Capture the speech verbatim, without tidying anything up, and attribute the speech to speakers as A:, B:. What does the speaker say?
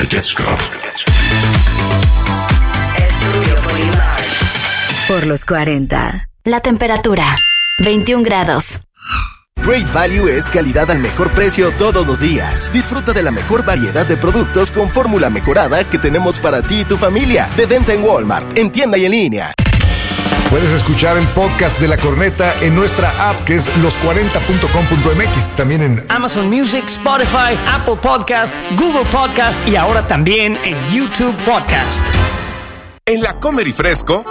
A: Estudio Polimar. Por los cuarenta. La temperatura, veintiún grados.
B: Great Value es calidad al mejor precio todos los días. Disfruta de la mejor variedad de productos con fórmula mejorada que tenemos para ti y tu familia. De venta en Walmart, en tienda y en línea.
C: Puedes escuchar el podcast de La Corneta en nuestra app, que es los cuarenta punto com punto m x. También en
D: Amazon Music, Spotify, Apple Podcast, Google Podcast y ahora también en YouTube Podcast.
E: En La Comer y Fresco,